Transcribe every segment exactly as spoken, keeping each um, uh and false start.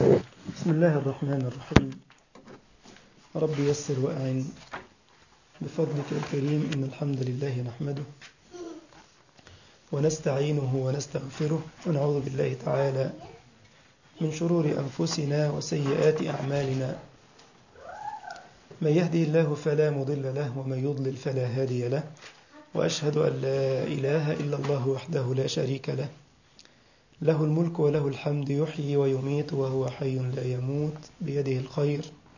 بسم الله الرحمن الرحيم. رب يسر وأعن بفضلك الكريم. إن الحمد لله نحمده ونستعينه ونستغفره ونعوذ بالله تعالى من شرور أنفسنا وسيئات أعمالنا. من يهدي الله فلا مضل له ومن يضلل فلا هادي له، وأشهد أن لا إله إلا الله وحده لا شريك له، له الملك وله الحمد، يحيي ويميت وهو حي لا يموت، بيده الخير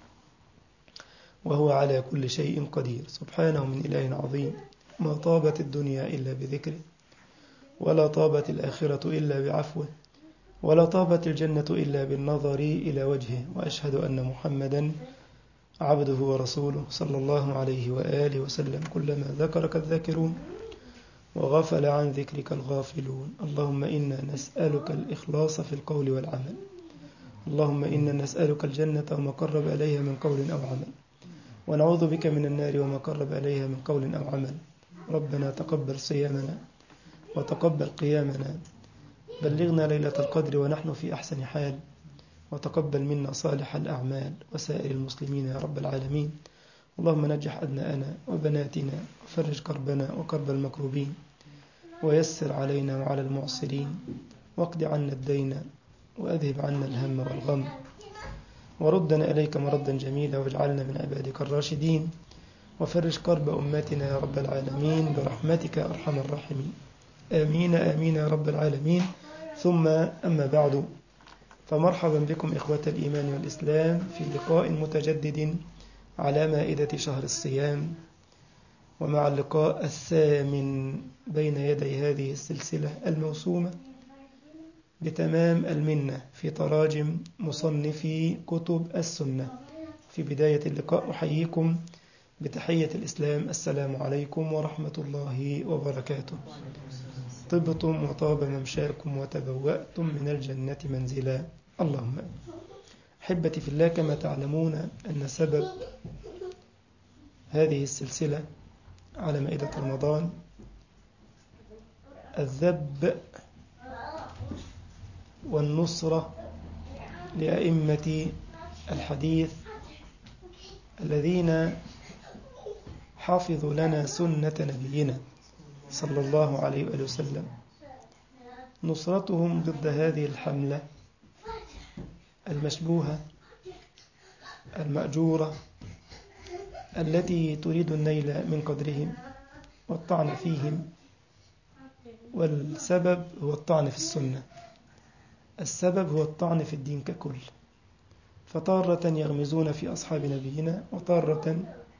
وهو على كل شيء قدير. سبحانه من إله عظيم، ما طابت الدنيا إلا بذكره، ولا طابت الآخرة إلا بعفوه، ولا طابت الجنة إلا بالنظر إلى وجهه. وأشهد أن محمدا عبده ورسوله صلى الله عليه وآله وسلم. كلما ذكرك الذاكرون وغفل عن ذكرك الغافلون. اللهم إنا نسألك الإخلاص في القول والعمل. اللهم إنا نسألك الجنة وما قرب إليها من قول أو عمل، ونعوذ بك من النار وما قرب إليها من قول أو عمل. ربنا تقبل صيامنا وتقبل قيامنا، بلغنا ليلة القدر ونحن في أحسن حال، وتقبل منا صالح الأعمال وسائر المسلمين يا رب العالمين. اللهم نجح أبناءنا وبناتنا وفرج كربنا وكرب المكروبين، ويسر علينا وعلى المعسرين، واقض عنا الدين وأذهب عنا الهم والغم، وردنا إليك مردا جميلا، واجعلنا من عبادك الراشدين، وفرج كرب أمتنا يا رب العالمين برحمتك يا أرحم الراحمين. آمين آمين يا رب العالمين. ثم أما بعد، فمرحبا بكم إخوة الإيمان والإسلام في لقاء متجدد على مائدة شهر الصيام، ومع اللقاء الثامن بين يدي هذه السلسلة الموسومة بتمام المنة في تراجم مصنفي كتب السنة. في بداية اللقاء أحييكم بتحية الإسلام: السلام عليكم ورحمة الله وبركاته. طبتم وطاب ممشاكم وتبوأتم من الجنة منزلا، اللهم. أحبتي في الله، كما تعلمون أن سبب هذه السلسلة على مائدة رمضان الذب والنصرة لأئمة الحديث الذين حافظوا لنا سنة نبينا صلى الله عليه وآله وسلم. نصرتهم ضد هذه الحملة المشبوهة المأجورة التي تريد النيل من قدرهم والطعن فيهم، والسبب هو الطعن في السنة. السبب هو الطعن في الدين ككل، فطارة يغمزون في أصحاب نبينا، وطارة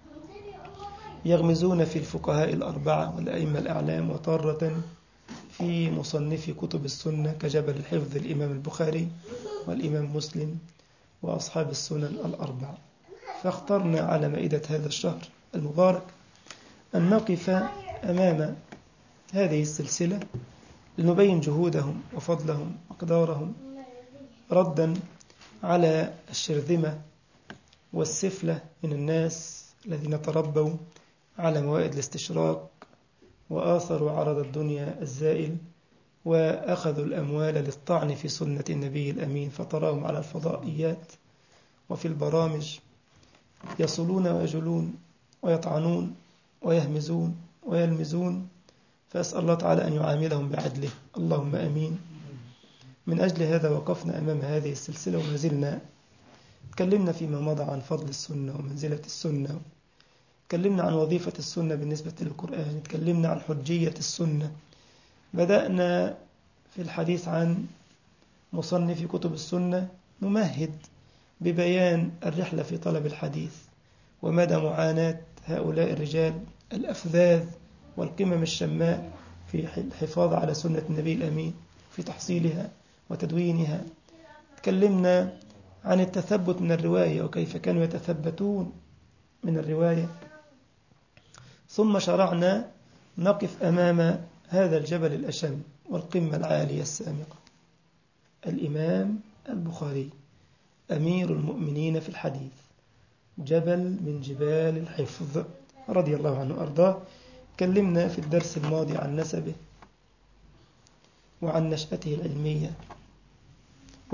يغمزون في الفقهاء الأربعة والأئمة الأعلام، وطارة في مصنفي كتب السنة كجبل الحفظ الإمام البخاري والإمام مسلم وأصحاب السنن الأربعة. فاخترنا على مائدة هذا الشهر المبارك أن نقف أمام هذه السلسلة لنبين جهودهم وفضلهم وقدارهم، ردا على الشرذمة والسفلة من الناس الذين تربوا على موائد الاستشراق وآثروا عرض الدنيا الزائل، وأخذوا الأموال للطعن في سنة النبي الأمين، فتراهم على الفضائيات وفي البرامج يصلون ويجلون ويطعنون ويهمزون ويلمزون. فأسأل الله تعالى أن يعاملهم بعدله، اللهم أمين. من أجل هذا وقفنا أمام هذه السلسلة وما زلنا. تكلمنا فيما مضى عن فضل السنة ومنزلة السنة، تكلمنا عن وظيفة السنة بالنسبة للقرآن، تكلمنا عن حجية السنة. بدأنا في الحديث عن مصنف كتب السنة نمهد ببيان الرحلة في طلب الحديث ومدى معاناة هؤلاء الرجال الأفذاذ والقمم الشماء في الحفاظ على سنة النبي الأمين، في تحصيلها وتدوينها. تكلمنا عن التثبت من الرواية وكيف كانوا يتثبتون من الرواية. ثم شرعنا نقف أمام هذا الجبل الأشم والقمة العالية السامقة، الإمام البخاري أمير المؤمنين في الحديث، جبل من جبال الحفظ رضي الله عنه أرضاه. تكلمنا في الدرس الماضي عن نسبه وعن نشأته العلمية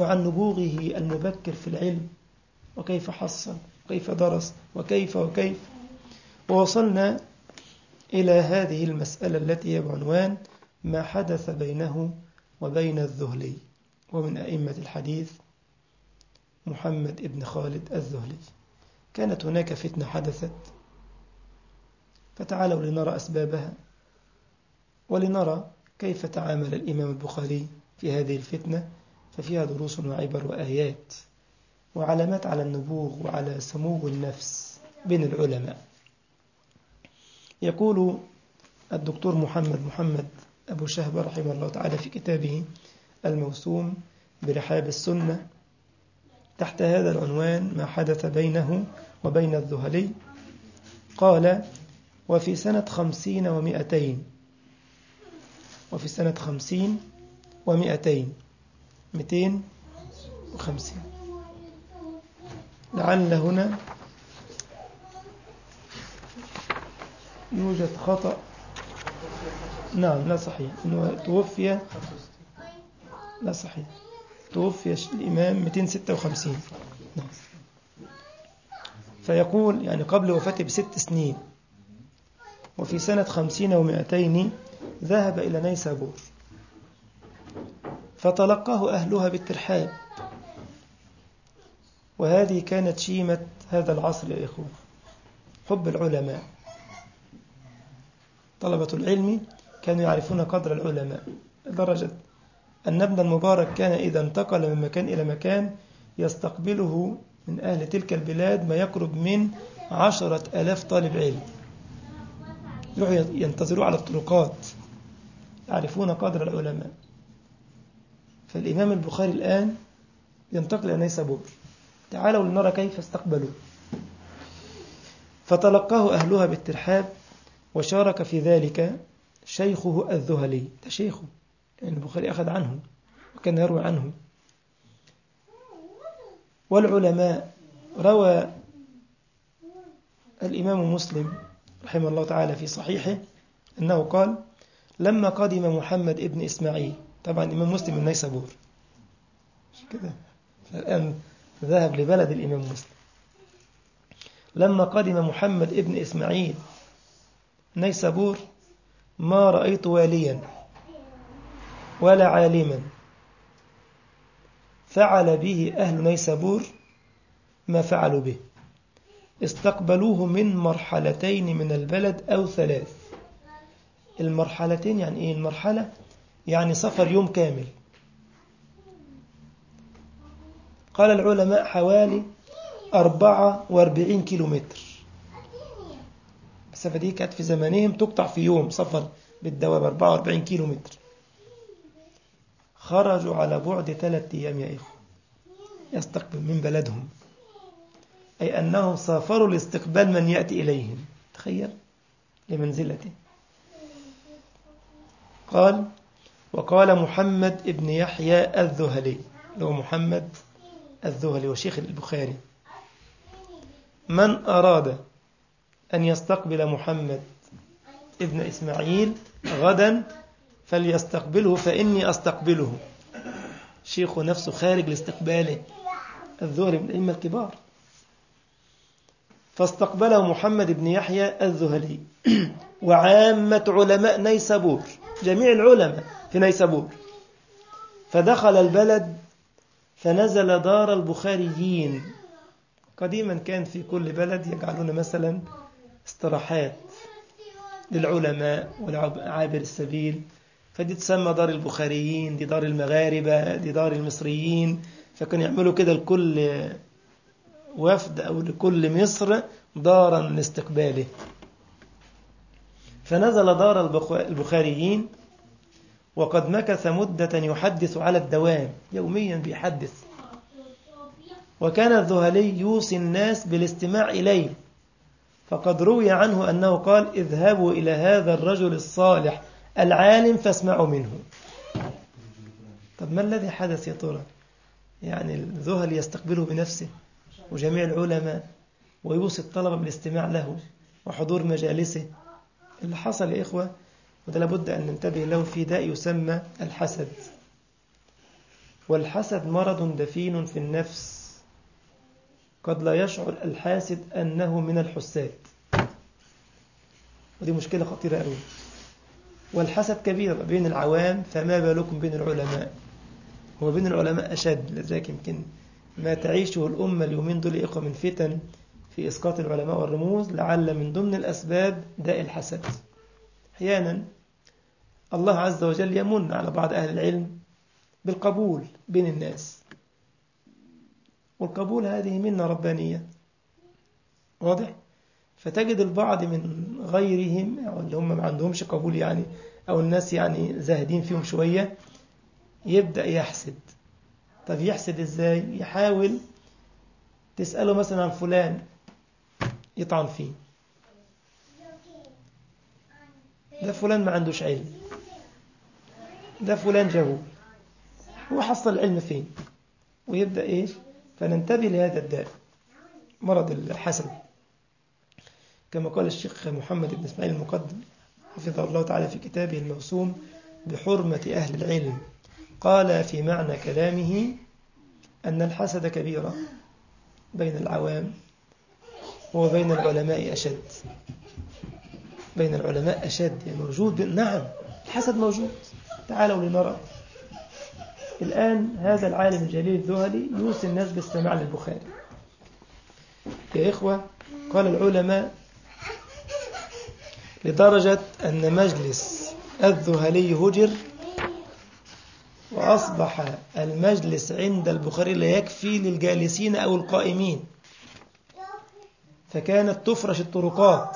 وعن نبوغه المبكر في العلم، وكيف حصل وكيف درس وكيف وكيف ووصلنا إلى هذه المسألة التي هي بعنوان ما حدث بينه وبين الذهلي، ومن أئمة الحديث محمد ابن خالد الذهلي. كانت هناك فتنة حدثت، فتعالوا لنرى أسبابها ولنرى كيف تعامل الإمام البخاري في هذه الفتنة، ففيها دروس وعبر وآيات وعلامات على النبوغ وعلى سمو النفس بين العلماء. يقول الدكتور محمد محمد أبو شهبة رحمه الله تعالى في كتابه الموسوم برحاب السنة تحت هذا العنوان ما حدث بينه وبين الذهلي، قال: وفي سنة خمسين ومئتين وفي سنة خمسين ومئتين مئتين وخمسين، لعل هنا يوجد خطأ. نعم لا صحيح، إنه توفي لا صحيح توفي الإمام مئتين وستة وخمسين. نعم. فيقول يعني قبل وفاته بست سنين. وفي سنة خمسين ومئتين ذهب إلى نيسابور فتلقاه أهلها بالترحاب، وهذه كانت شيمة هذا العصر يا إخوة، حب العلماء. طلبة العلم كانوا يعرفون قدر العلماء لدرجة أن ابن المبارك كان إذا انتقل من مكان إلى مكان يستقبله من أهل تلك البلاد ما يقرب من عشرة ألاف طالب علم، ينتظروا على الطرقات، يعرفون قدر العلماء. فالإمام البخاري الآن ينتقل إلى نيسابور، تعالوا لنرى كيف استقبلوا. فتلقاه أهلها بالترحاب، وشارك في ذلك شيخه الذهلي، ده شيخه يعني البخاري أخذ عنه وكان يروي عنه. والعلماء روى الإمام مسلم رحمه الله تعالى في صحيحه أنه قال: لما قدم محمد ابن إسماعيل، طبعا الإمام مسلم من نيسابور كده، فالآن ذهب لبلد الإمام مسلم. لما قدم محمد ابن إسماعيل نيسابور ما رأيت واليا ولا عالما فعل به أهل نيسابور ما فعلوا به، استقبلوه من مرحلتين من البلد أو ثلاث. المرحلتين يعني إيه؟ المرحلة يعني سفر يوم كامل. قال العلماء حوالي أربعة وأربعين كيلومتر. المسافة دي كانت في زمانهم تقطع في يوم سفر بالدواب، أربعة وأربعين كيلومتر. خرجوا على بعد ثلاثة أيام يا إخوة يستقبل من بلدهم، أي أنهم سافروا لاستقبال من يأتي إليهم. تخيل لمنزلته. قال: وقال محمد ابن يحيى الذهلي، هو محمد الذهلي وشيخ البخاري: من أراد أن يستقبل محمد ابن إسماعيل غدا فليستقبله فإني أستقبله. شيخ نفسه خارج لاستقباله، الذهلي من الأئمة الكبار. فاستقبله محمد بن يحيى الذهلي وعامة علماء نيسابور، جميع العلماء في نيسابور. فدخل البلد فنزل دار البخاريين. قديما كان في كل بلد يجعلون مثلا استراحات للعلماء والعابر السبيل، فدي تسمى دار البخاريين، دي دار المغاربة، دي دار المصريين. فكانوا يعملوا كده لكل وفد أو لكل مصر دارا لاستقباله. فنزل دار البخاريين وقد مكث مدة يحدث على الدوام، يوميا بيحدث. وكان الذهلي يوصي الناس بالاستماع إليه، فقد روي عنه أنه قال: اذهبوا إلى هذا الرجل الصالح العالم فاسمعوا منه. طب ما الذي حدث يا ترى؟ يعني الذهلي يستقبله بنفسه وجميع العلماء ويوصي الطلبة بالاستماع له وحضور مجالسه. اللي حصل يا إخوة، وده لابد أن ننتبه له، في داء يسمى الحسد، والحسد مرض دفين في النفس قد لا يشعر الحاسد أنه من الحساد، ودي مشكلة خطيرة قوي. والحسد كبيرة بين العوام، فما بالكم بين العلماء؟ هو بين العلماء أشد. لذلك يمكن ما تعيشه الأمة اليومين دول إخوة من فتن في إسقاط العلماء والرموز، لعل من ضمن الأسباب داء الحسد. أحيانا الله عز وجل يمن على بعض أهل العلم بالقبول بين الناس، والقبول هذه منة ربانية، واضح؟ فتجد البعض من غيرهم أو اللي هم ما عندهمش قبول يعني، أو الناس يعني زاهدين فيهم شوية، يبدأ يحسد. طب يحسد إزاي؟ يحاول تسأله مثلا عن فلان يطعن فيه، ده فلان ما عندوش علم، ده فلان جهول، هو حصل العلم فين؟ ويبدأ إيش؟ فننتبه لهذا الداء، مرض الحسد، كما قال الشيخ محمد بن إسماعيل المقدم حفظه الله تعالى في كتابه الموسوم بحرمة أهل العلم. قال في معنى كلامه أن الحسد كبيرة بين العوام، وبين العلماء أشد. بين العلماء أشد، يعني موجود، نعم الحسد موجود. تعالوا لنرى الآن هذا العالم الجليل الذهلي يوصي الناس باستماع للبخاري. يا إخوة، قال العلماء لدرجة أن مجلس الذهلي هجر، وأصبح المجلس عند البخاري لا يكفي للجالسين أو القائمين، فكانت تفرش الطرقات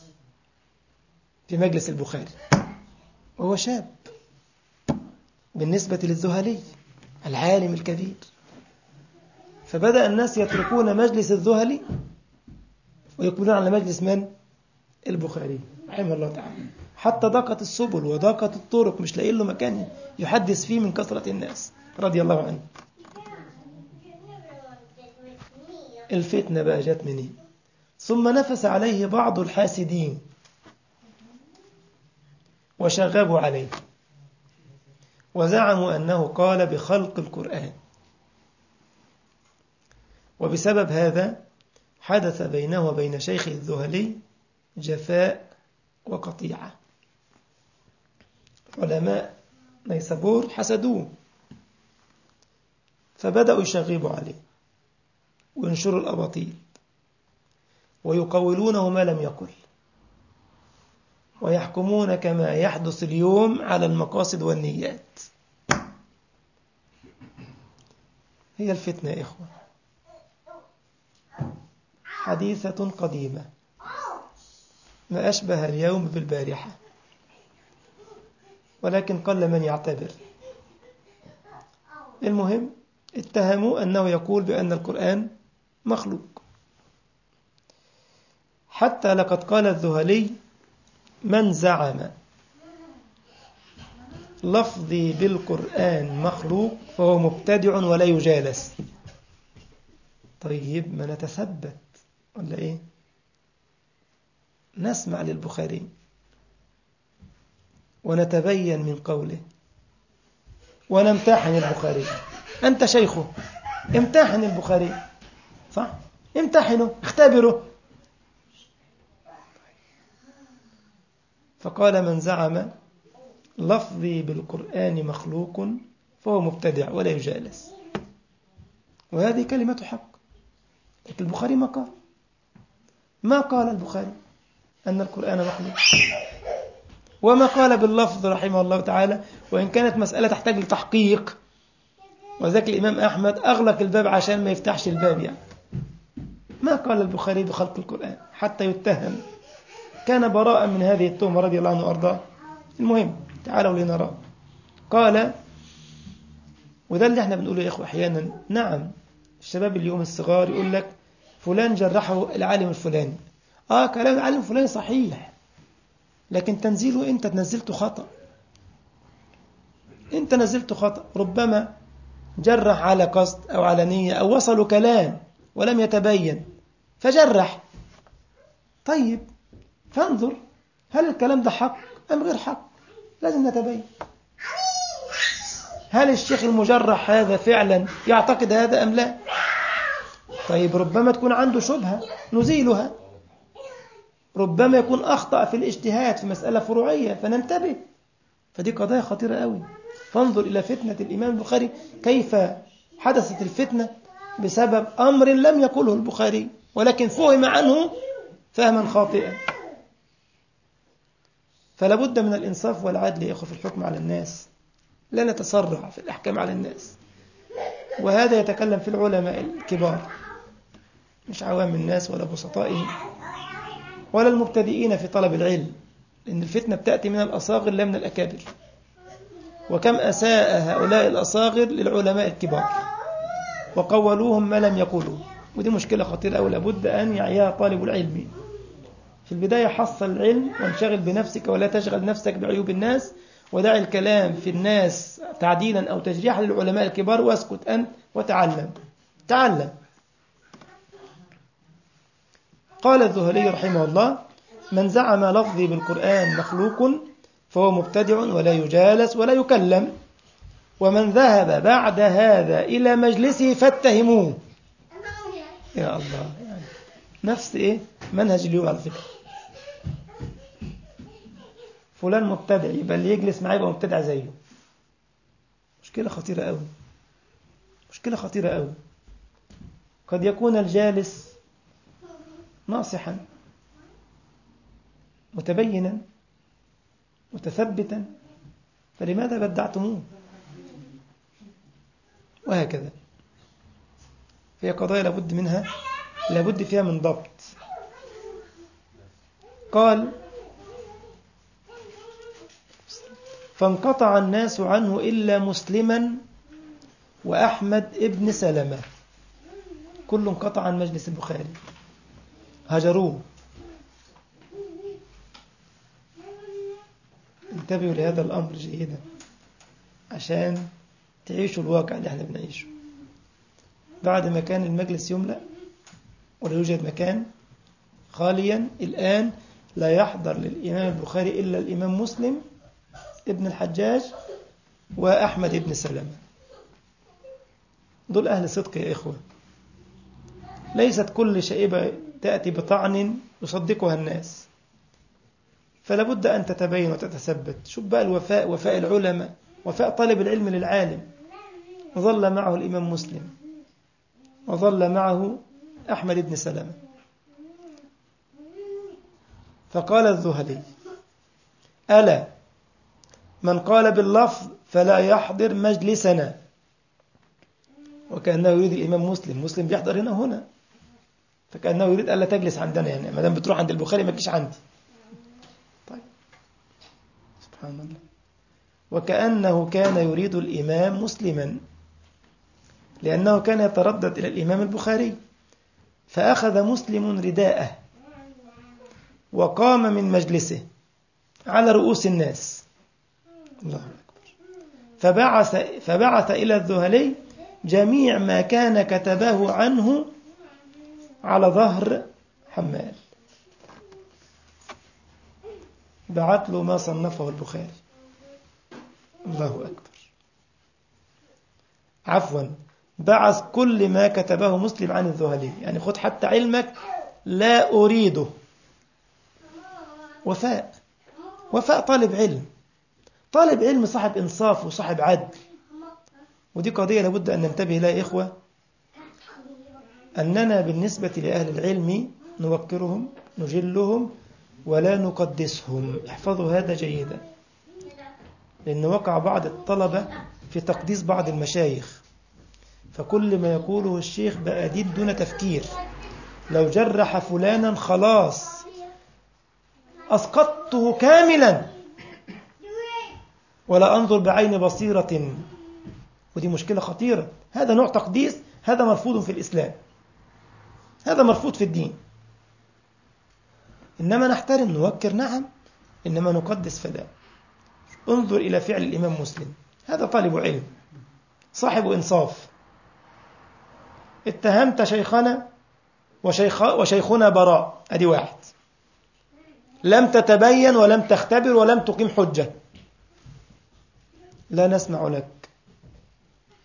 في مجلس البخاري، وهو شاب بالنسبة للذهلي العالم الكبير. فبدأ الناس يتركون مجلس الذهلي ويقبلون على مجلس من؟ البخاري رحمه الله تعالى، حتى ضاقت السبل وضاقت الطرق، مش لاقين له مكان يحدث فيه من كثرة الناس رضي الله عنه. الفتنة بقى جت منين؟ ثم نفس عليه بعض الحاسدين وشغبوا عليه، وزعموا أنه قال بخلق القرآن، وبسبب هذا حدث بينه وبين شيخه الذهلي جفاء وقطيعة. علماء نيسابور حسدوه، فبدأوا يشغبوا عليه وينشروا الأباطيل ويقولونه ما لم يقل، ويحكمون كما يحدث اليوم على المقاصد والنيات. هي الفتنة يا إخوة حديثة قديمة، ما أشبه اليوم بالبارحة، ولكن قل من يعتبر. المهم اتهموا أنه يقول بأن القرآن مخلوق، حتى لقد قال الذهلي: من زعم لفظي بالقرآن مخلوق فهو مبتدع ولا يجالس. طيب ما نتثبت ولا إيه؟ نسمع للبخاري ونتبين من قوله ونمتحن البخاري. أنت شيخه، امتحن البخاري، صح؟ امتحنه، اختبره. فقال: من زعم لفظي بالقرآن مخلوق فهو مبتدع ولا يجالس. وهذه كلمة حق، لكن البخاري ما قال ما قال البخاري أن القرآن مخلوق، وما قال باللفظ رحمه الله تعالى، وإن كانت مسألة تحتاج لتحقيق، وذاك الإمام أحمد أغلق الباب عشان ما يفتحش الباب يعني. ما قال البخاري بخلق القرآن حتى يتهم، كان براء من هذه التهمة رضي الله عنه وأرضاه. المهم تعالوا لنرى. قال، وده اللي احنا بنقوله يا إخوة أحيانا، نعم الشباب اليوم الصغار يقول لك فلان جرحه العالم الفلاني. آه كلام العالم الفلاني صحيح، لكن تنزيله أنت تنزلته خطأ، أنت نزلته خطأ. ربما جرح على قصد أو على نية، أو وصلوا كلام ولم يتبين فجرح. طيب فانظر هل الكلام ده حق أم غير حق، لازم نتبين. هل الشيخ المجرح هذا فعلا يعتقد هذا أم لا؟ طيب ربما تكون عنده شبهة نزيلها، ربما يكون أخطأ في الاجتهاد في مسألة فروعية فننتبه. فدي قضايا خطيرة قوي. فانظر إلى فتنة الإمام البخاري كيف حدثت الفتنة بسبب أمر لم يقله البخاري ولكن فهم عنه فهما خاطئا. فلا بد من الإنصاف والعدل يا أخوة في الحكم على الناس، لا نتسرع في الأحكام على الناس. وهذا يتكلم في العلماء الكبار، مش عوام الناس ولا بسطائهم ولا المبتدئين في طلب العلم، لأن الفتنة بتأتي من الأصاغر لا من الأكابر. وكم أساء هؤلاء الأصاغر للعلماء الكبار وقولوهم ما لم يقولوا، ودي مشكلة خطيرة أو لابد أن يعيها طالب العلم. في البداية حصل العلم وانشغل بنفسك ولا تشغل نفسك بعيوب الناس، ودع الكلام في الناس تعديلا أو تجريحا للعلماء الكبار، واسكت أنت وتعلم. تعلم. قال الذهلي رحمه الله: من زعم لفظي بالقرآن مخلوق فهو مبتدع ولا يجالس ولا يكلم، ومن ذهب بعد هذا إلى مجلسه فاتهموه. يا الله، يعني نفس إيه منهج اليوم على فكرة. فلان مبتدع يبقى اللي يجلس معاه يبقى مبتدع زيه. مشكلة خطيرة قوي، مشكلة خطيرة قوي. قد يكون الجالس ناصحا متبينا متثبتا، فلماذا بدعتموه؟ وهكذا. هي قضايا لابد منها، لابد فيها من ضبط. قال: فانقطع الناس عنه إلا مسلما وأحمد ابن سلمة، كل انقطع عن مجلس البخاري، هجروه. انتبهوا لهذا الأمر جيدا عشان تعيشوا الواقع اللي احنا بنعيشه. بعد ما كان المجلس يملأ ولا يوجد مكان خاليا، الآن لا يحضر للإمام البخاري إلا الإمام مسلم ابن الحجاج وأحمد ابن سلمة. دول أهل صدق يا إخوة. ليست كل شائبة تأتي بطعن يصدقها الناس، فلا بد أن تتبين وتتثبت. شوف بقى الوفاء، وفاء العلماء، وفاء طالب العلم للعالم. ظل معه الإمام مسلم وظل معه أحمد بن سلمة. فقال الذهلي: ألا من قال باللفظ فلا يحضر مجلسنا. وكأنه يريد الإمام مسلم، مسلم بيحضر هنا وهنا، فكأنه يريد ألا تجلس عندنا، يعني ما دام بتروح عند البخاري ما تجيش عندي. طيب، سبحان الله. وكأنه كان يريد الإمام مسلما، لأنه كان يتردد إلى الإمام البخاري، فأخذ مسلم رداءه وقام من مجلسه على رؤوس الناس، الله أكبر، فبعث, فبعث إلى الذهلي جميع ما كان كتبه عنه على ظهر حمال. بعت له ما صنفه البخاري، الله أكبر. عفوا، بعث كل ما كتبه مسلم عن الذهلي، يعني خذ حتى علمك لا أريده. وفاء، وفاء طالب علم، طالب علم صاحب إنصاف وصاحب عدل. ودي قضية لابد أن ننتبه لها يا إخوة، أننا بالنسبة لأهل العلم نوكرهم نجلهم ولا نقدسهم. احفظوا هذا جيدا، لأن وقع بعض الطلبة في تقديس بعض المشايخ، فكل ما يقوله الشيخ بأديد دون تفكير. لو جرح فلانا خلاص أسقطته كاملا ولا أنظر بعين بصيرة. ودي مشكلة خطيرة. هذا نوع تقديس، هذا مرفوض في الإسلام، هذا مرفوض في الدين. إنما نحترم نوكر، نعم، إنما نقدس فلا. انظر إلى فعل الإمام مسلم، هذا طالب علم صاحب إنصاف. اتهمت شيخنا وشيخ وشيخنا براء، أدي واحد، لم تتبين ولم تختبر ولم تقيم حجة، لا نسمع لك.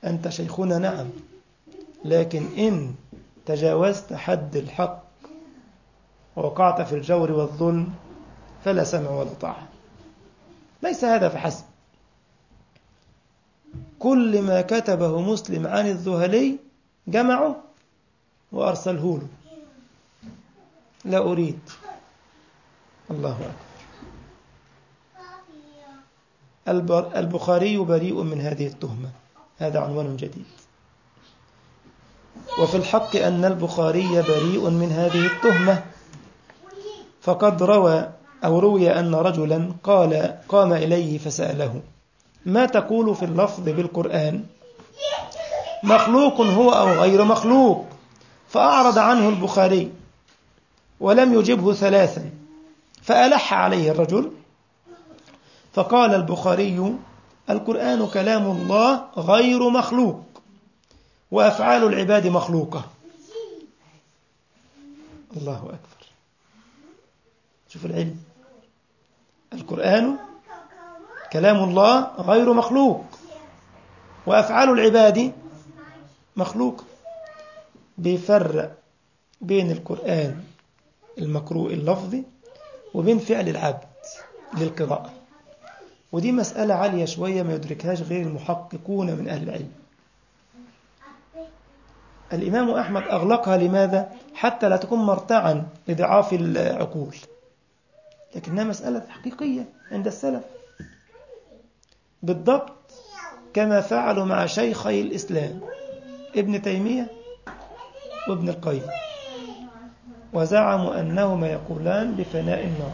أنت شيخنا نعم، لكن إن تجاوزت حد الحق ووقعت في الجور والظلم فلا سمع ولا طاعة. ليس هذا فحسب، كل ما كتبه مسلم عن الذهلي جمعه وأرسله له، لا أريد. الله أكبر. البخاري بريء من هذه التهمة، هذا عنوان جديد. وفي الحق أن البخاري بريء من هذه التهمة، فقد روى أو روي أن رجلا قال قام إليه فسأله: ما تقول في اللفظ بالقرآن؟ مخلوق هو أو غير مخلوق؟ فأعرض عنه البخاري ولم يجبه ثلاثا، فألح عليه الرجل، فقال البخاري: القرآن كلام الله غير مخلوق، وأفعال العباد مخلوقة. الله أكبر. شوف العلم، القرآن كلام الله غير مخلوق، وأفعال العباد مخلوق. بيفرق بين القرآن المقروء اللفظي وبين فعل العبد للقراءة، ودي مسألة عالية شوية ما يدركهاش غير المحققون من أهل العلم. الإمام أحمد أغلقها لماذا؟ حتى لا تكون مرتعا لضعاف العقول، لكنها مسألة حقيقية عند السلف، بالضبط كما فعلوا مع شيخي الإسلام ابن تيمية وابن القيم، وزعموا أنهما يقولان بفناء النار،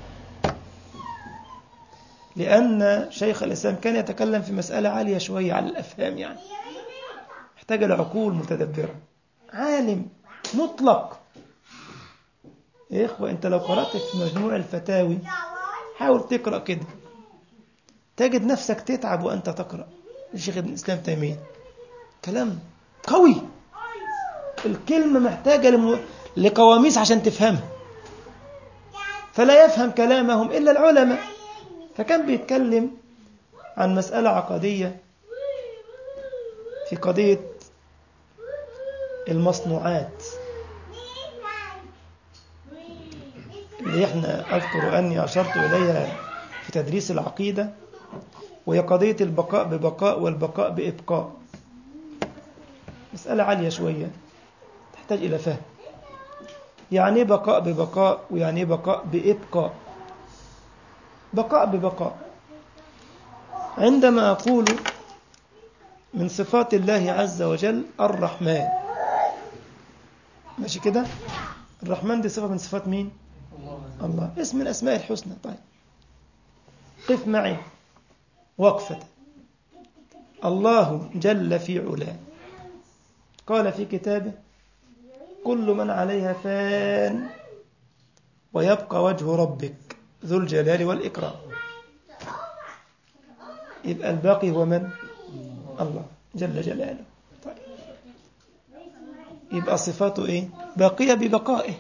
لأن شيخ الإسلام كان يتكلم في مسألة عالية شوية على الأفهام، يعني احتاج العقول متدبرة، عالم مطلق. يا إخوة، أنت لو قرأت في مجموع الفتاوي، حاول تقرأ كده، تجد نفسك تتعب وأنت تقرأ الشيخ ابن الإسلام تيمية، كلام قوي، الكلمة محتاجة لم... لقواميس عشان تفهمها، فلا يفهم كلامهم إلا العلماء. فكان بيتكلم عن مسألة عقدية في قضية المصنوعات، اللي احنا أذكر أني أشرت إليها في تدريس العقيدة، وهي قضية البقاء ببقاء والبقاء بإبقاء. مسألة عالية شوية تحتاج إلى فهم، يعني ايه بقاء ببقاء ويعني ايه بقاء بإبقاء. بقاء ببقاء، عندما أقول من صفات الله عز وجل الرحمن، ماشي كده، الرحمن دي صفة من صفات مين؟ الله، اسم من أسماء الحسنى. طيب قف معي وقفة. الله جل في علاه قال في كتابه: كل من عليها فان ويبقى وجه ربك ذو الجلال والإكرام. يبقى الباقي هو من؟ الله جل جلاله. طيب يبقى صفاته إيه؟ باقية ببقائه.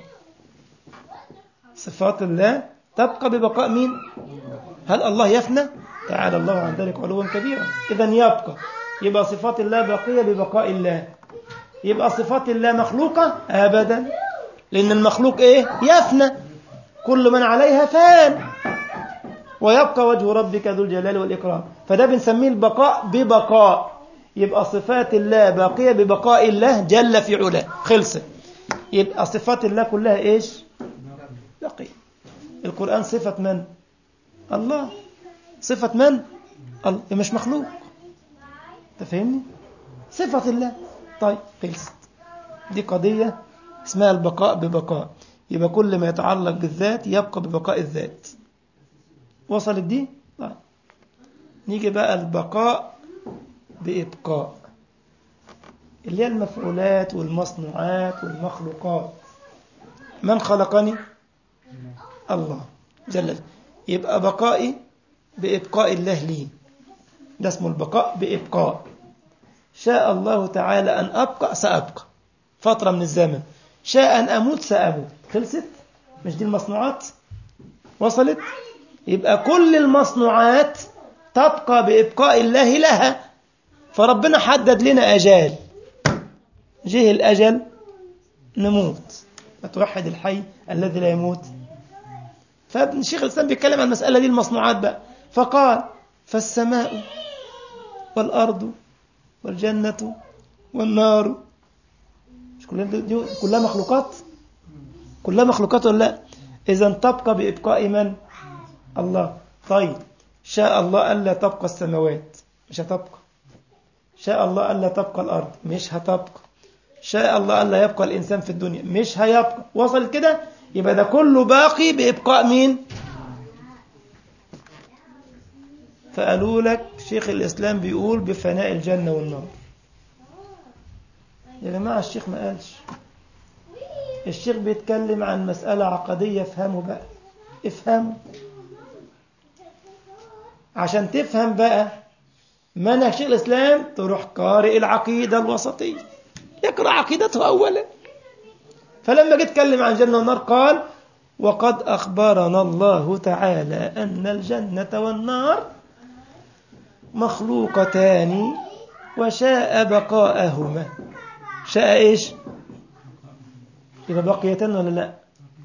صفات الله تبقى ببقاء مين؟ هل الله يفنى؟ تعالى الله عن ذلك علوا كبيرا. إذن يبقى، يبقى صفات الله باقية ببقاء الله. يبقى صفات الله مخلوقة؟ أبدا، لأن المخلوق إيه؟ يفنى. كل من عليها فان ويبقى وجه ربك ذو الجلال والإكرام، فده بنسميه البقاء ببقاء. يبقى صفات الله باقية ببقاء الله جل في علاه، خلصت. يبقى صفات الله كلها إيش؟ باقية. القرآن صفة من؟ الله. صفة من؟ الله، مش مخلوق. تفهمني؟ صفة الله. طيب خلصت. دي قضية اسمها البقاء ببقاء. يبقى كل ما يتعلق بالذات يبقى ببقاء الذات. وصلت دي؟ طيب نيجي بقى البقاء بإبقاء، اللي هي المفعولات والمصنوعات والمخلوقات. من خلقني؟ الله جل. يبقى بقائي بإبقاء الله لي، ده اسمه البقاء بإبقاء. شاء الله تعالى أن أبقى سأبقى فترة من الزمن، شاء أن أموت سأموت. خلصت؟ مش دي المصنوعات؟ وصلت؟ يبقى كل المصنوعات تبقى بإبقاء الله لها، فربنا حدد لنا أجال، جه الأجل نموت، فتوحد الحي الذي لا يموت. فابن شيخ الإسلام بيتكلم عن المسألة دي المصنوعات بقى، فقال فالسماء والأرض والجنة والنار، مش كلها مخلوقات؟ كلها مخلوقات ولا لا؟ إذن تبقى بإبقاء من؟ الله. طيب شاء الله ألا تبقى السماوات، مش هتبقى. شاء الله ألا تبقى الأرض، مش هتبقى. شاء الله ألا يبقى الإنسان في الدنيا، مش هيبقى. وصل كده؟ يبقى ده كله باقي بإبقاء مين؟ فقالوا لك شيخ الإسلام بيقول بفناء الجنة والنار. يا جماعة الشيخ ما قالش، الشيخ بيتكلم عن مسألة عقدية. افهموا بقى، افهموا عشان تفهم بقى منهج شيخ الإسلام. تروح قارئ العقيدة الوسطية، يقرأ عقيدته أولا. فلما جيت اتكلم عن الجنة والنار قال وقد أخبرنا الله تعالى أن الجنة والنار مخلوقتان وشاء بقاءهما. شاء إيش؟ يبقى بقيتان ولا لا؟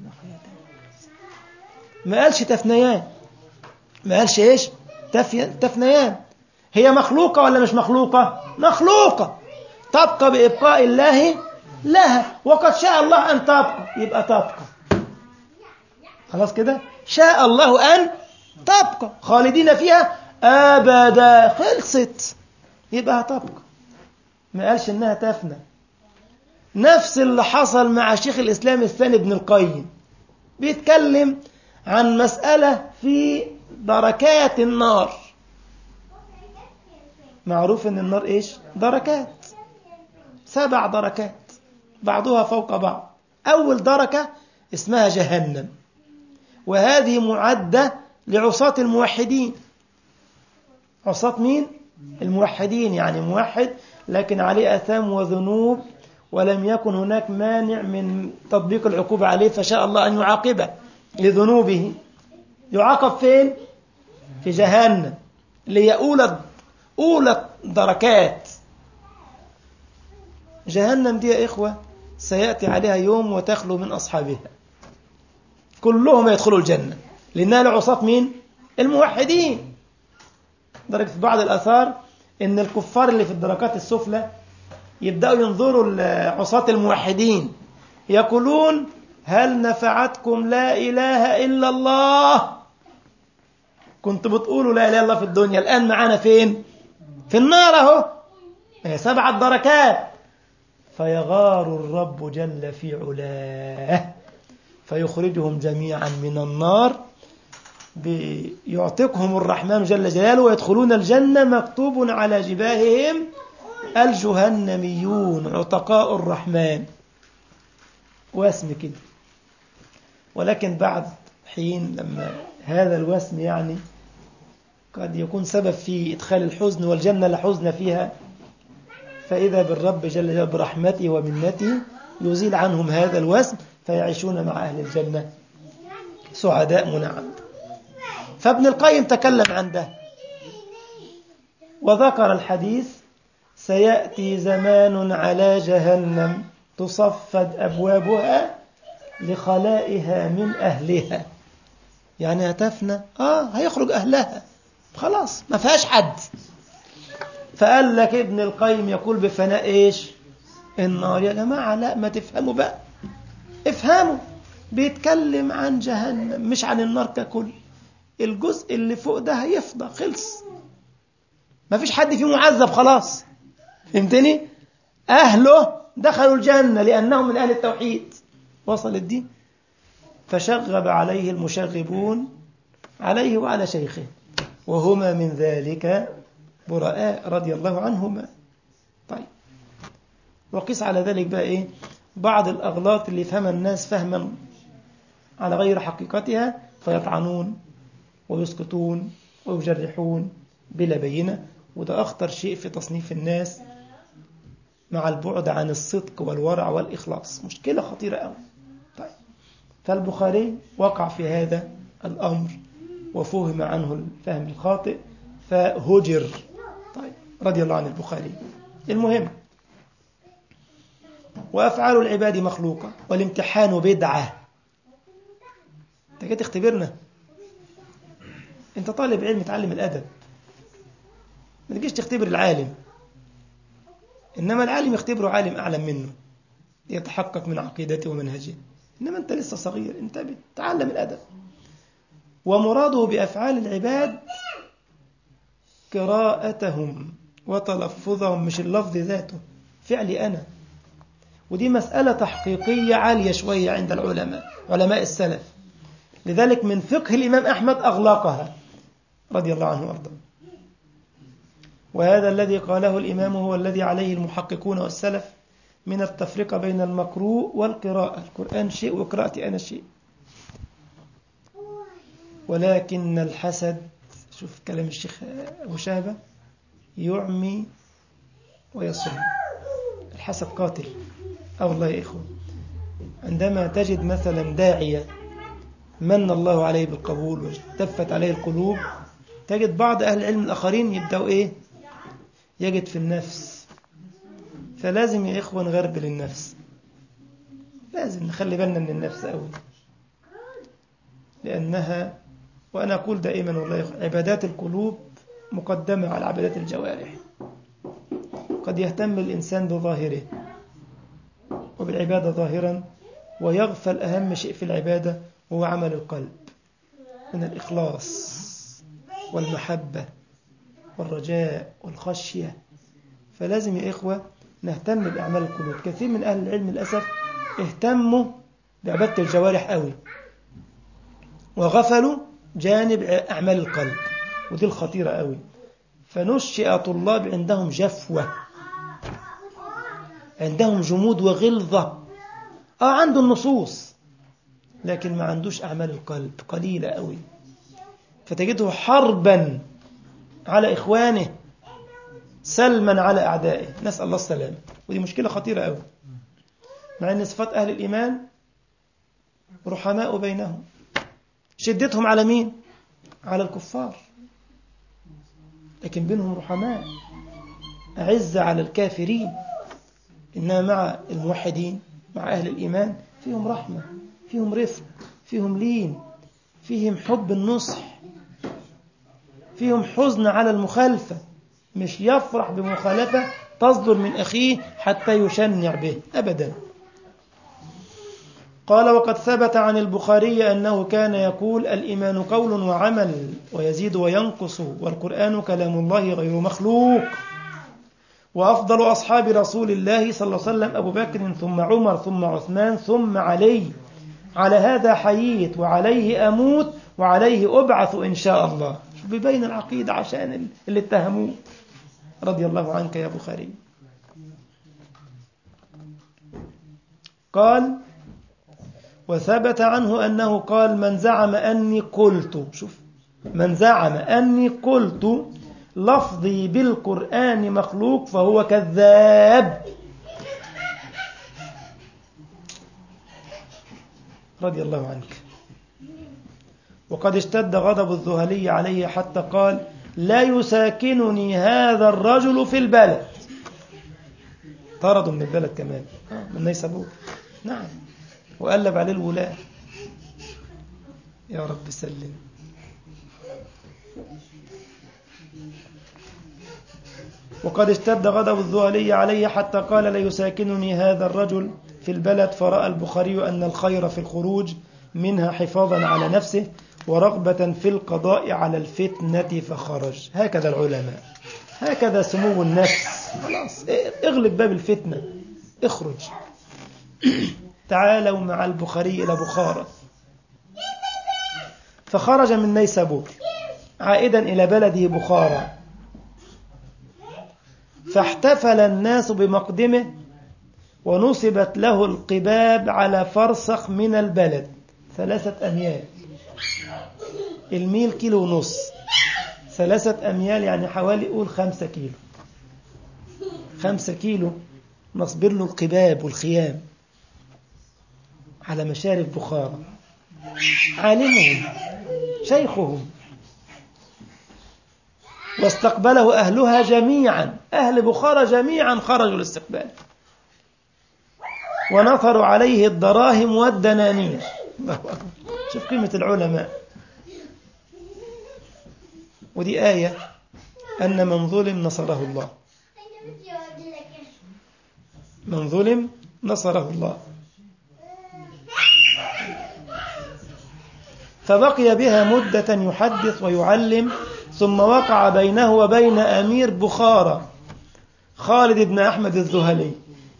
ما قالش تفنيان، ما قالش إيش؟ تفنيان. هي مخلوقة ولا مش مخلوقة؟ مخلوقة، تبقى بإبقاء الله لها. وقد شاء الله أن تبقى، يبقى تبقى. خلاص كده؟ شاء الله أن تبقى خالدين فيها أبدا، خلصت، يبقى هتبقى. ما قالش إنها تفنى. نفس اللي حصل مع شيخ الإسلام الثاني ابن القيم، بيتكلم عن مسألة في دركات النار. معروف ان النار ايش؟ دركات، سبع دركات بعضها فوق بعض. اول دركة اسمها جهنم، وهذه معدة لعصاة الموحدين. عصاة مين؟ الموحدين، يعني موحد لكن عليه أثام وذنوب ولم يكن هناك مانع من تطبيق العقوبة عليه، فشاء الله أن يعاقبه لذنوبه. يعاقب فين؟ في جهنم، اللي هي أولى أولى دركات. جهنم دي يا إخوة سيأتي عليها يوم وتخلو من أصحابها، كلهم يدخلوا الجنة لأنها لعصاة مين؟ الموحدين. درجة في بعض الآثار إن الكفار اللي في الدركات السفلى يبدأوا ينظروا لعصاة الموحدين يقولون هل نفعتكم لا إله إلا الله؟ كنت بتقولوا لا إله إلا الله في الدنيا، الآن معانا فين؟ في النار أهو، سبعة دركات. فيغار الرب جل في علاه فيخرجهم جميعا من النار، يعتقهم الرحمن جل جلاله ويدخلون الجنة مكتوب على جباههم الجهنميون عتقاء الرحمن، واسم كده. ولكن بعد حين لما هذا الوسم يعني قد يكون سبب في إدخال الحزن، والجنة لا حزن فيها، فإذا بالرب جل جلاله برحمته ومنته يزيل عنهم هذا الوسم فيعيشون مع أهل الجنة سعداء منعم. فابن القيم تكلم عن ده وذكر الحديث سيأتي زمان على جهنم تصفد أبوابها لخلائها من أهلها، يعني هتفنى، آه هيخرج أهلها خلاص ما فيهاش حد. فقال لك ابن القيم يقول بفناء إيش؟ النار. يا جماعة لا، ما تفهموا بقى، افهموا، بيتكلم عن جهنم مش عن النار ككل. الجزء اللي فوق ده هيفضى، خلص، ما فيش حد فيه معذب خلاص، فهمتني؟ أهله دخلوا الجنة لأنهم من أهل التوحيد. وصلت دي؟ فشغب عليه المشغبون عليه وعلى شيخه وهما من ذلك براء رضي الله عنهما. طيب، وقيس على ذلك بقى إيه؟ بعض الأغلاط اللي يفهمها الناس فهما على غير حقيقتها فيطعنون ويسقطون ويجرحون بلا بينة، وده أخطر شيء في تصنيف الناس مع البعد عن الصدق والورع والإخلاص، مشكلة خطيرة أوي. طيب، فالبخاري وقع في هذا الأمر وفهم عنه الفهم الخاطئ فهجر. طيب، رضي الله عن البخاري. المهم، وأفعال العباد مخلوقة والامتحان بدعة. أنت جاي تختبرنا؟ أنت طالب علم، تعلم الأدب، ما تجيش تختبر العالم. إنما العالم يختبره عالم أعلم منه يتحقق من عقيدته ومنهجه. إنما أنت لسه صغير، أنت بتعلم الأدب. ومراده بأفعال العباد قراءتهم وتلفظهم، مش اللفظ ذاته، فعلي أنا. ودي مسألة تحقيقية عالية شوية عند العلماء، علماء السلف. لذلك من فقه الإمام أحمد أغلقها رضي الله عنه وأرضاه. وهذا الذي قاله الإمام هو الذي عليه المحققون والسلف من التفرقة بين المقروء والقراءة. القرآن شيء وقراءتي أنا شيء. ولكن الحسد، شوف كلام الشيخ أبو شهبة، يعمي ويصم. الحسد قاتل. أو والله يا إخوة، عندما تجد مثلا داعية من الله عليه بالقبول واجتفت عليه القلوب، تجد بعض أهل العلم الآخرين يبدأوا إيه؟ يجد في النفس. فلازم يا إخوة نغربل النفس، لازم نخلي بالنا من النفس أوي، لأنها، وأنا أقول دائما والله يا إخوة، عبادات القلوب مقدمة على عبادات الجوارح. قد يهتم الإنسان بظاهره وبالعبادة ظاهرا، ويغفل أهم شيء في العبادة هو عمل القلب من الإخلاص والمحبة والرجاء والخشية. فلازم يا إخوة نهتم بأعمال القلوب. كثير من أهل العلم للأسف اهتموا بعبادة الجوارح قوي، وغفلوا جانب أعمال القلب، ودي الخطيرة قوي. فنشئ طلاب عندهم جفوة، عندهم جمود وغلظة. آه عنده النصوص لكن ما عندوش أعمال القلب، قليلة قوي. فتجده حربا على إخوانه، سلما على أعدائه، نسأل الله السلامة. ودي مشكلة خطيرة قوي، مع أن صفات أهل الإيمان رحماء بينهم. شدتهم على مين؟ على الكفار، لكن بينهم رحماء، أعزة على الكافرين. إنما مع الموحدين، مع أهل الإيمان، فيهم رحمة، فيهم رفق، فيهم لين، فيهم حب النصح، فيهم حزن على المخالفة. مش يفرح بمخالفة تصدر من أخيه حتى يشنع به أبدا. قال: وقد ثبت عن البخاري أنه كان يقول: الإيمان قول وعمل ويزيد وينقص، والقرآن كلام الله غير مخلوق. وأفضل أصحاب رسول الله صلى الله عليه وسلم أبو بكر، ثم عمر، ثم عثمان، ثم علي. على هذا حييت وعليه أموت وعليه أبعث إن شاء الله. ببين العقيدة عشان اللي اتهموه. رضي الله عنك يا بخاري. قال: وثبت عنه أنه قال: من زعم أني قلت، شوف، من زعم أني قلت لفظي بالقرآن مخلوق فهو كذاب. رضي الله عنك. وقد اشتد غضب الذهلي عليه حتى قال: لا يساكنني هذا الرجل في البلد. طردوا من البلد كمان، من نيسابور. نعم، وقلب عليه الولاة. يا رب سلم. وقد اشتد غضب الذهلي عليه حتى قال: لا يساكنني هذا الرجل في البلد. فرأى البخاري أن الخير في الخروج منها حفاظا على نفسه ورغبة في القضاء على الفتنة فخرج. هكذا العلماء، هكذا سمو النفس. خلاص، اغلق باب الفتنة، اخرج. تعالوا مع البخاري إلى بخارى. فخرج من نيسابور عائدا إلى بلده بخارى، فاحتفل الناس بمقدمه، ونصبت له القباب على فرسخ من البلد، ثلاثة أميال. الميل كيلو ونص، ثلاثة أميال يعني حوالي قول خمسة كيلو. خمسة كيلو نصبر له القباب والخيام على مشارف بخارى. عالمهم، شيخهم، واستقبله أهلها جميعا، أهل بخارى جميعا خرجوا للاستقبال، ونثروا عليه الدراهم والدنانير. شوف قيمة العلماء. ودي آية أن من ظلم نصره الله، من ظلم نصره الله. فبقي بها مدة يحدث ويعلم، ثم وقع بينه وبين أمير بخارى خالد بن أحمد الذهلي.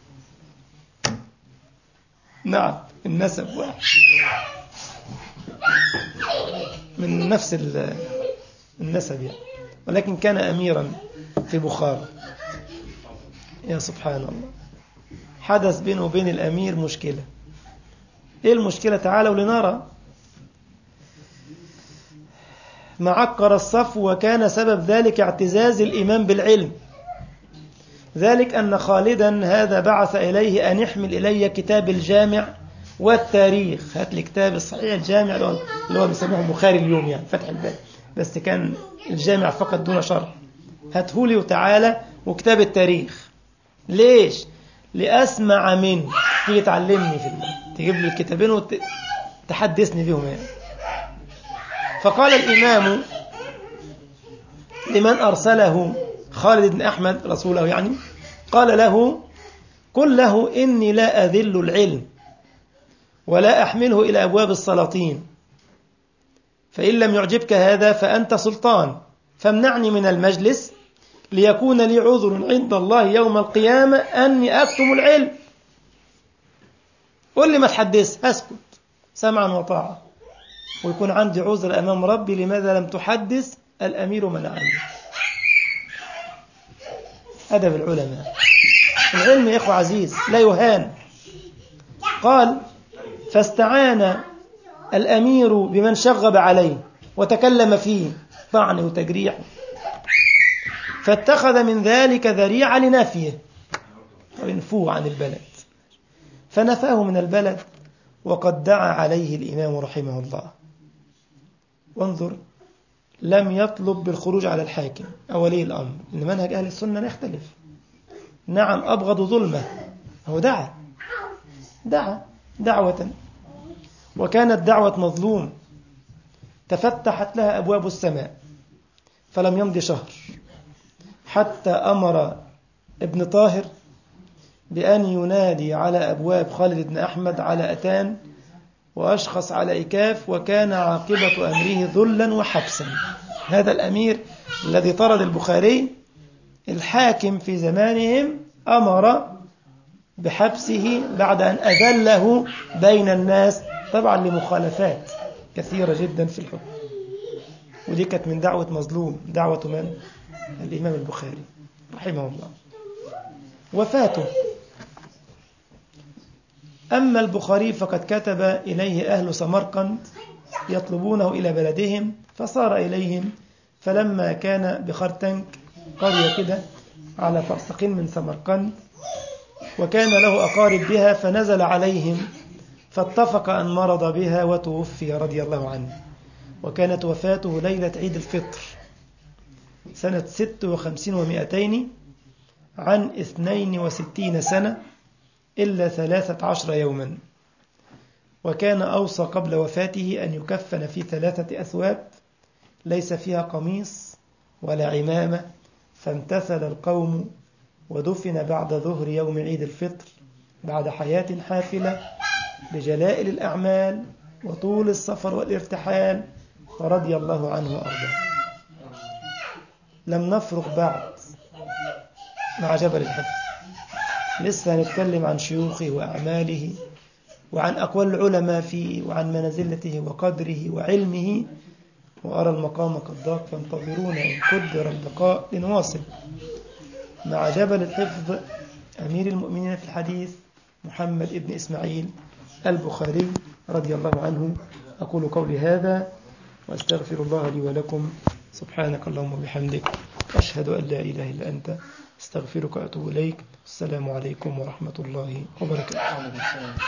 نعم، النسب واحد، من نفس النسب يعني، ولكن كان أميرا في بخارى. يا سبحان الله، حدث بينه وبين الأمير مشكلة. إيه المشكلة؟ تعالوا لنرى. معكر الصف، وكان سبب ذلك اعتزاز الإمام بالعلم، ذلك أن خالدا هذا بعث إليه أن يحمل إلي كتاب الجامع والتاريخ. هات لي كتاب الصحيح الجامع اللي هو بيسموه البخاري اليوم، يعني فتح الباب، بس كان الجامع فقط دون شرح. هاتهولي وتعالى، وكتاب التاريخ. ليش؟ لأسمع منه، تيجي تعلمني في الله، تجيب لي الكتابين وتحدثني بهم يعني. فقال الإمام لمن أرسله خالد بن أحمد رسوله يعني، قال له: قل له إني لا أذل العلم ولا أحمله إلى أبواب السلاطين، فإن لم يعجبك هذا فأنت سلطان، فامنعني من المجلس ليكون لي عذر عند الله يوم القيامة أني أكتم العلم. قل لي ما تحدث، أسكت سمعا وطاعة، ويكون عندي عذر أمام ربي لماذا لم تحدث، الأمير منعني. أدب العلماء. العلم يا إخوة عزيز لا يهان. قال: فاستعان الأمير بمن شغب عليه وتكلم فيه طعن وتجريح، فاتخذ من ذلك ذريعة لنفيه وينفوه عن البلد، فنفاه من البلد، وقد دعا عليه الإمام رحمه الله. وانظر، لم يطلب بالخروج على الحاكم أو ولي الأمر، إن منهج أهل السنة يختلف. نعم، أبغض ظلمه، هو دعا دعا دعوة، وكانت دعوة مظلوم تفتحت لها أبواب السماء، فلم يمض شهر حتى أمر ابن طاهر بأن ينادي على أبواب خالد بن أحمد على أتان وأشخص على إكاف، وكان عاقبة أمره ذلا وحبسا. هذا الأمير الذي طرد البخاري، الحاكم في زمانهم أمر بحبسه بعد أن أذله بين الناس، طبعا لمخالفات كثيرة جدا في الحكم. ودي كانت من دعوة مظلوم، دعوة من؟ الإمام البخاري رحمه الله. وفاته. أما البخاري فقد كتب إليه أهل سمرقند يطلبونه إلى بلدهم، فصار إليهم، فلما كان بخرتنك، قرية كده على فرسخين من سمرقند، وكان له أقارب بها، فنزل عليهم، فاتفق أن مرض بها وتوفي رضي الله عنه. وكانت وفاته ليلة عيد الفطر سنة ست وخمسين ومائتين عن اثنين وستين سنة إلا ثلاثة عشر يوما. وكان أوصى قبل وفاته أن يكفن في ثلاثة أثواب ليس فيها قميص ولا عمامة، فامتثل القوم، ودفن بعد ظهر يوم عيد الفطر بعد حياة حافلة بجلائل الأعمال وطول السفر والارتحال، فرضي الله عنه وأرضاه. لم نفرغ بعد مع جبل الحفظ، لسه هنتكلم عن شيوخه وأعماله وعن أقوال العلماء فيه وعن منزلته وقدره وعلمه. وأرى المقام قد ضاق، فانتظرونا إن قدر اللقاء لنواصل مع جبل الحفظ أمير المؤمنين في الحديث محمد ابن إسماعيل البخاري رضي الله عنه. أقول قولي هذا وأستغفر الله لي ولكم. سبحانك اللهم وبحمدك، أشهد أن لا إله إلا أنت، استغفرك وأتوب إليك. السلام عليكم ورحمة الله وبركاته.